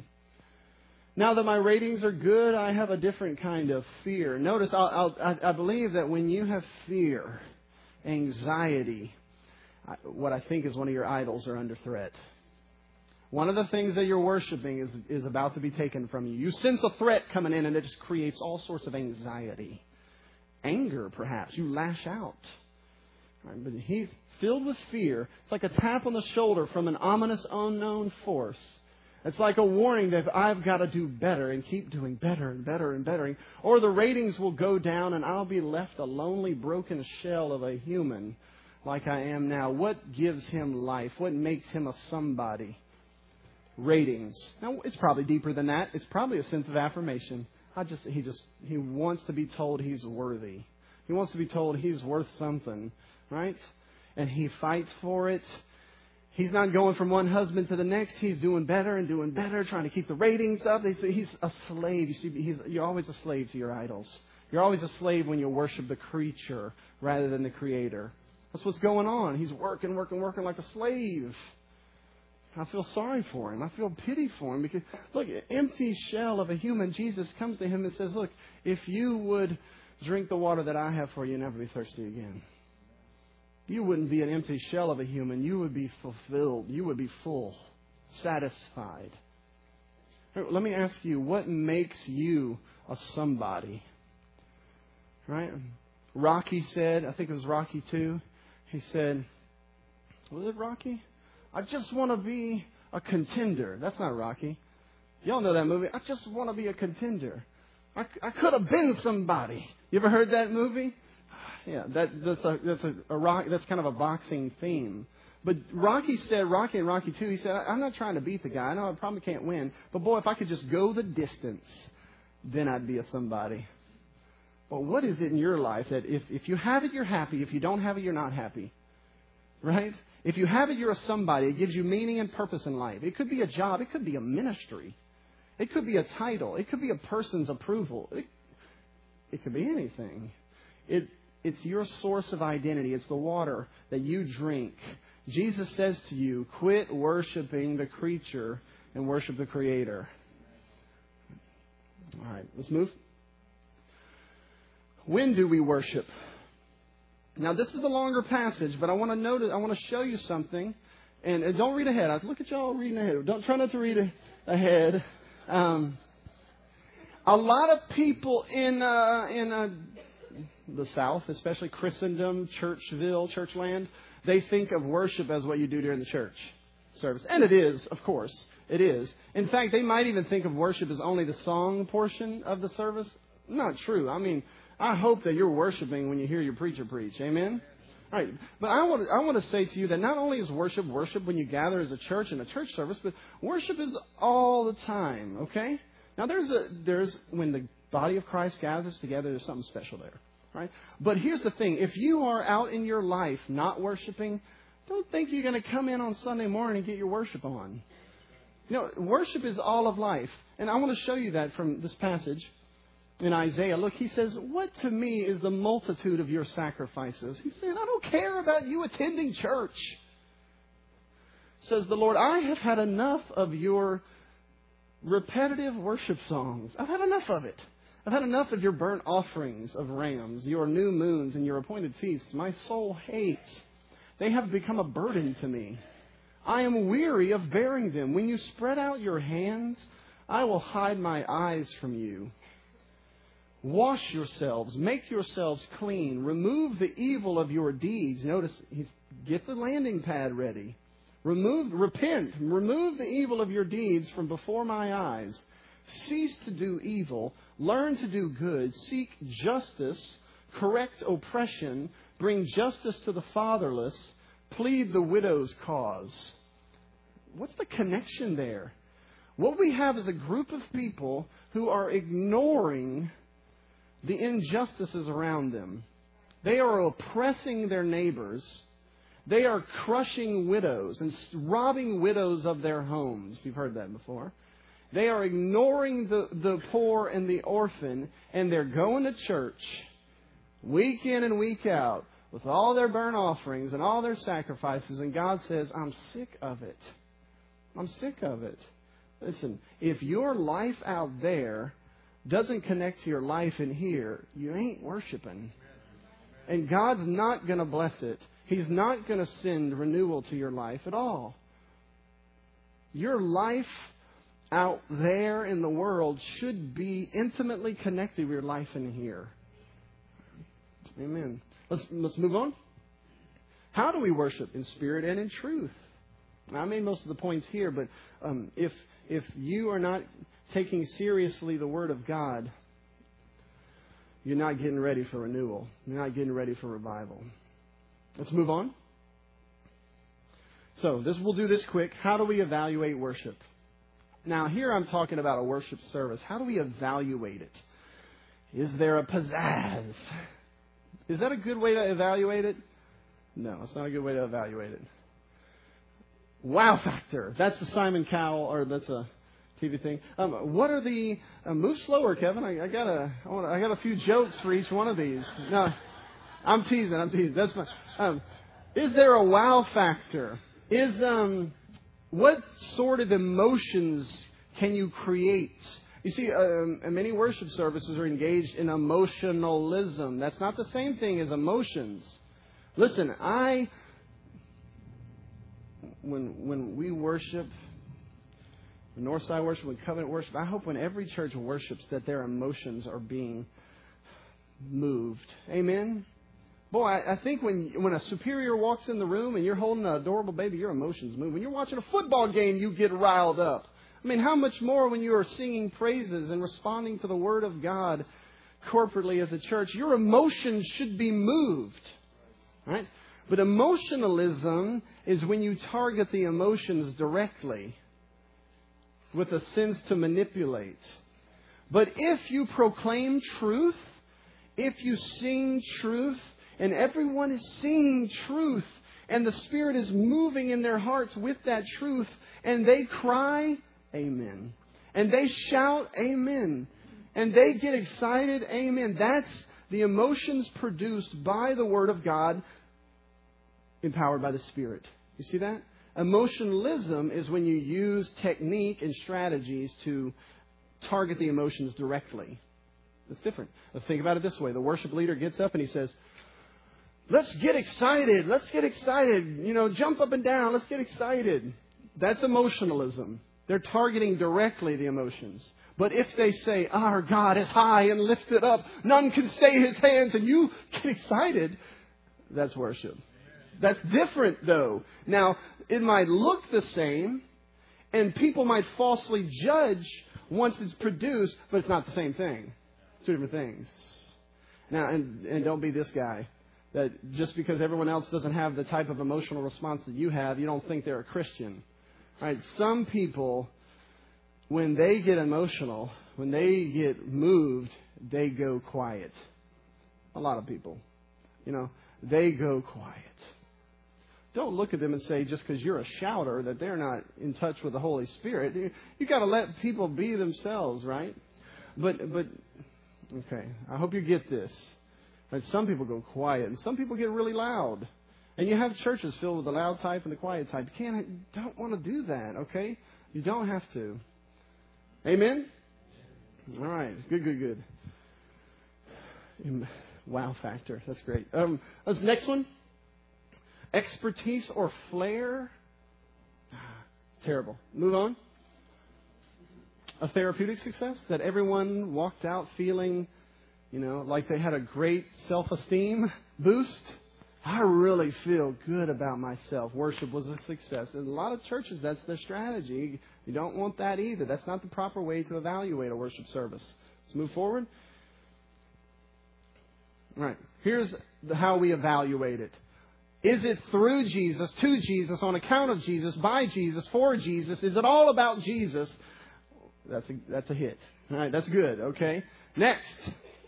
Now that my ratings are good, I have a different kind of fear. Notice, I'll, I'll, I believe that when you have fear, anxiety, what I think is one of your idols are under threat. One of the things that you're worshiping is, is about to be taken from you. You sense a threat coming in, and it just creates all sorts of anxiety. Anger, perhaps. You lash out. Right, but he's filled with fear. It's like a tap on the shoulder from an ominous, unknown force. It's like a warning that I've got to do better and keep doing better and better and better. Or the ratings will go down and I'll be left a lonely, broken shell of a human like I am now. What gives him life? What makes him a somebody? Ratings. Now, it's probably deeper than that. It's probably a sense of affirmation. I just, he just, he wants to be told he's worthy. He wants to be told he's worth something, right? And he fights for it. He's not going from one husband to the next. He's doing better and doing better, trying to keep the ratings up. He's a slave. You see, he's, you're always a slave to your idols. You're always a slave when you worship the creature rather than the Creator. That's what's going on. He's working, working, working like a slave. I feel sorry for him. I feel pity for him because, look, empty shell of a human. Jesus comes to him and says, look, if you would drink the water that I have for you, you'll never be thirsty again. You wouldn't be an empty shell of a human. You would be fulfilled. You would be full, satisfied. Let me ask you, what makes you a somebody? Right? Rocky said, I think it was Rocky two. He said, was it Rocky? I just want to be a contender. That's not Rocky. Y'all know that movie. I just want to be a contender. I, I could have been somebody. You ever heard that movie? Yeah, that, that's a that's a, a rock. That's kind of a boxing theme. But Rocky said, Rocky and Rocky two, he said, I'm not trying to beat the guy. I know I probably can't win. But boy, if I could just go the distance, then I'd be a somebody. But what is it in your life that if, if you have it, you're happy. If you don't have it, you're not happy. Right? If you have it, you're a somebody. It gives you meaning and purpose in life. It could be a job. It could be a ministry. It could be a title. It could be a person's approval. It, it could be anything. It It's your source of identity. It's the water that you drink. Jesus says to you, quit worshiping the creature and worship the Creator. All right, let's move. When do we worship? Now, this is a longer passage, but I want to notice, I want to show you something. And, and don't read ahead. I look at y'all reading ahead. Don't try not to read ahead. Um, a lot of people in uh, in uh, the South, especially Christendom, Churchville, Churchland, they think of worship as what you do during the church. service. And it is, of course. It is. In fact, they might even think of worship as only the song portion of the service. Not true. I mean, I hope that you're worshiping when you hear your preacher preach. Amen? All right. But I want to, I want to say to you that not only is worship worship when you gather as a church in a church service, but worship is all the time. Okay? Now, there's a there's when the body of Christ gathers together, there's something special there. Right? But here's the thing. If you are out in your life not worshiping, don't think you're going to come in on Sunday morning and get your worship on. You know, worship is all of life. And I want to show you that from this passage in Isaiah. Look, he says, what to me is the multitude of your sacrifices? He's saying, I don't care about you attending church. Says the Lord, I have had enough of your repetitive worship songs. I've had enough of it. I've had enough of your burnt offerings of rams, your new moons, and your appointed feasts. My soul hates. They have become a burden to me. I am weary of bearing them. When you spread out your hands, I will hide my eyes from you. Wash yourselves. Make yourselves clean. Remove the evil of your deeds. Notice, he's, get the landing pad ready. Remove, repent. Remove the evil of your deeds from before my eyes. Cease to do evil. Learn to do good. Seek justice. Correct oppression. Bring justice to the fatherless. Plead the widow's cause. What's the connection there? What we have is a group of people who are ignoring the injustices around them. They are oppressing their neighbors. They are crushing widows and robbing widows of their homes. You've heard that before. They are ignoring the, the poor and the orphan, and they're going to church week in and week out with all their burnt offerings and all their sacrifices. And God says, I'm sick of it. I'm sick of it. Listen, if your life out there doesn't connect to your life in here, you ain't worshiping. And God's not going to bless it. He's not going to send renewal to your life at all. Your life out there in the world should be intimately connected with your life in here. Amen. Let's let's move on. How do we worship? In spirit and in truth. I made most of the points here, but um, if if you are not taking seriously the Word of God, you're not getting ready for renewal. You're not getting ready for revival. Let's move on. So this we'll do this quick. How do we evaluate worship? Now, here I'm talking about a worship service. How do we evaluate it? Is there a pizzazz? Is that a good way to evaluate it? No, it's not a good way to evaluate it. Wow factor. That's a Simon Cowell, or that's a T V thing. Um, what are the... Uh, move slower, Kevin. I, I got a, I, wanna, I got a few jokes for each one of these. No, I'm teasing. I'm teasing. That's fine. Um, is there a wow factor? Is um, what sort of emotions can you create? You see, um, many worship services are engaged in emotionalism. That's not the same thing as emotions. Listen, I when when we worship, when Northside worship, when Covenant worship, I hope when every church worships that their emotions are being moved. Amen. Boy, I, I think when when a superior walks in the room and you're holding an adorable baby, your emotions move. When you're watching a football game, you get riled up. I mean, how much more when you are singing praises and responding to the Word of God corporately as a church? Your emotions should be moved, right? But emotionalism is when you target the emotions directly with a sense to manipulate. But if you proclaim truth, if you sing truth, and everyone is singing truth, and the Spirit is moving in their hearts with that truth, and they cry, amen. And they shout, amen. And they get excited, amen. That's the emotions produced by the Word of God, empowered by the Spirit. You see that? Emotionalism is when you use technique and strategies to target the emotions directly. It's different. Let's think about it this way. The worship leader gets up and he says, let's get excited. Let's get excited. You know, jump up and down. Let's get excited. That's emotionalism. They're targeting directly the emotions. But if they say, our God is high and lifted up, none can stay His hands, and you get excited, that's worship. That's different, though. Now, it might look the same, and people might falsely judge once it's produced, but it's not the same thing. Two different things. Now, and, and don't be this guy, that just because everyone else doesn't have the type of emotional response that you have, you don't think they're a Christian. Right? Some people, when they get emotional, when they get moved, they go quiet. A lot of people, you know, they go quiet. Don't look at them and say, just because you're a shouter, that they're not in touch with the Holy Spirit. You, you got to let people be themselves, right? But, but, okay, I hope you get this. Right? Some people go quiet, and some people get really loud. And you have churches filled with the loud type and the quiet type. You can't, don't want to do that, okay? You don't have to. Amen? All right, good, good, good. Wow factor, that's great. Um, let's next one. Expertise or flair? Terrible. Move on. A therapeutic success that everyone walked out feeling, you know, like they had a great self-esteem boost. I really feel good about myself. Worship was a success. In a lot of churches, that's their strategy. You don't want that either. That's not the proper way to evaluate a worship service. Let's move forward. All right. Here's how we evaluate it. Is it through Jesus, to Jesus, on account of Jesus, by Jesus, for Jesus? Is it all about Jesus? That's a, that's a hit. All right, that's good, okay? Next.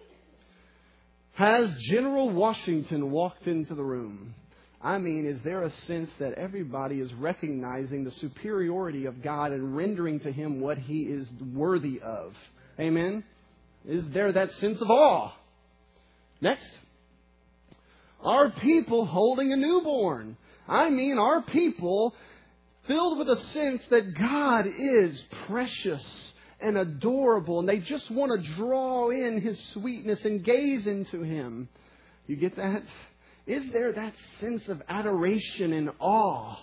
Has General Washington walked into the room? I mean, is there a sense that everybody is recognizing the superiority of God and rendering to Him what He is worthy of? Amen? Is there that sense of awe? Next. Are people holding a newborn? I mean, are people filled with a sense that God is precious and adorable, and they just want to draw in His sweetness and gaze into Him? You get that? Is there that sense of adoration and awe?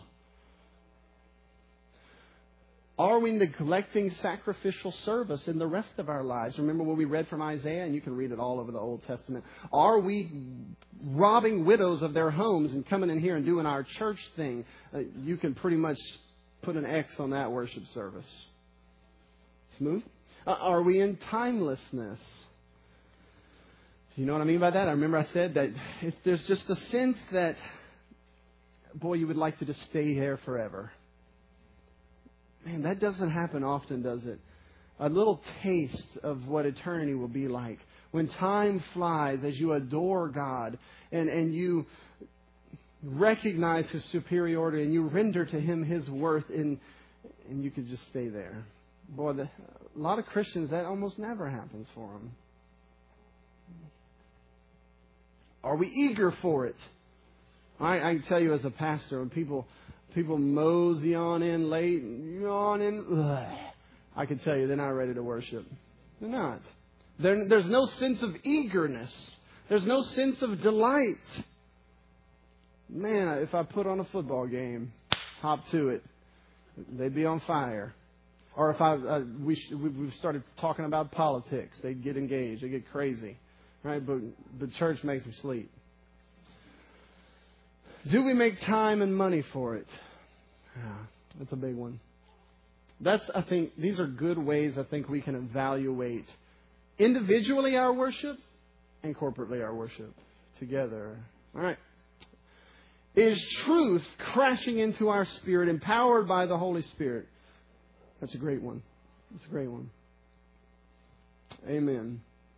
Are we neglecting sacrificial service in the rest of our lives? Remember what we read from Isaiah, and you can read it all over the Old Testament. Are we robbing widows of their homes and coming in here and doing our church thing? Uh, you can pretty much put an X on that worship service. Smooth. Uh, are we in timelessness? You know what I mean by that? I remember I said that if there's just a sense that, boy, you would like to just stay here forever. Man, that doesn't happen often, does it? A little taste of what eternity will be like. When time flies as you adore God and, and you recognize His superiority and you render to Him His worth, and, and you could just stay there. Boy, the, a lot of Christians, that almost never happens for them. Are we eager for it? I, I can tell you as a pastor, when people... People mosey on in late, on in. Ugh. I can tell you they're not ready to worship. They're not. They're, there's no sense of eagerness. There's no sense of delight. Man, if I put on a football game, hop to it, they'd be on fire. Or if I uh, we we started talking about politics, they'd get engaged. They get crazy, right? But the church makes them sleep. Do we make time and money for it? Yeah, that's a big one. That's, I think, these are good ways I think we can evaluate individually our worship and corporately our worship together. All right. Is truth crashing into our spirit, empowered by the Holy Spirit? That's a great one. That's a great one. Amen.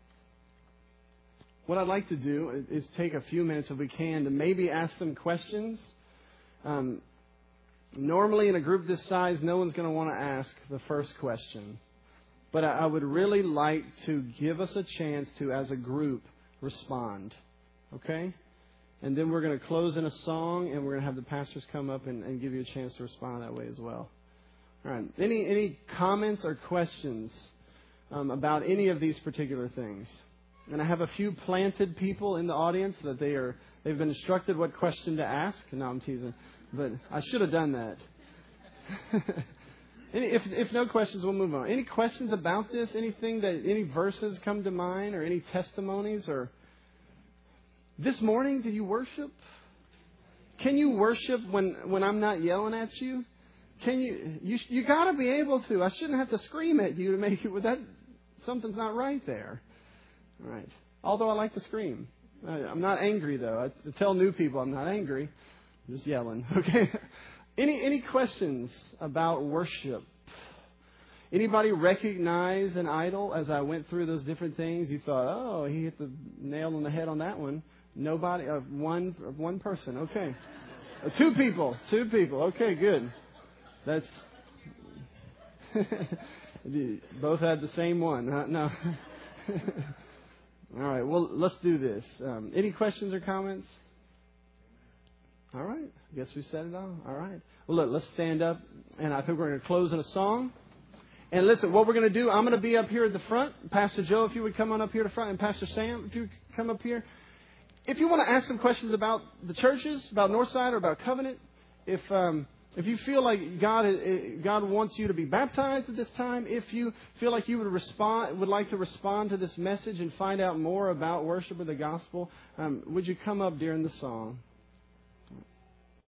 What I'd like to do is take a few minutes, if we can, to maybe ask some questions. Um, normally, in a group this size, no one's going to want to ask the first question. But I, I would really like to give us a chance to, as a group, respond. Okay? And then we're going to close in a song, and we're going to have the pastors come up and, and give you a chance to respond that way as well. All right. Any any comments or questions um, about any of these particular things? And I have a few planted people in the audience that they are, they've been instructed what question to ask. No, I'm teasing. But I should have done that. Any, if, if no questions, we'll move on. Any questions about this? Anything that, any verses come to mind, or any testimonies? Or this morning, did you worship? Can you worship when, when I'm not yelling at you? Can you? You you got to be able to. I shouldn't have to scream at you to make you. That something's not right there. All right. Although I like to scream, I, I'm not angry though. I tell new people I'm not angry. I'm just yelling. Okay. Any any questions about worship? Anybody recognize an idol as I went through those different things? You thought, oh, he hit the nail on the head on that one. Nobody. Uh, one one person. Okay. Uh, two people. Two people. Okay. Good. That's both had the same one. Huh? No. All right. Well, let's do this. Um, any questions or comments? All right. I guess we said it all. All right. Well, look, let's stand up, and I think we're going to close in a song. And listen, what we're going to do, I'm going to be up here at the front. Pastor Joe, if you would come on up here to the front, and Pastor Sam, if you would come up here. If you want to ask some questions about the churches, about Northside or about Covenant, if um, if you feel like God God wants you to be baptized at this time, if you feel like you would respond, would like to respond to this message and find out more about worship or the gospel, um, would you come up during the song?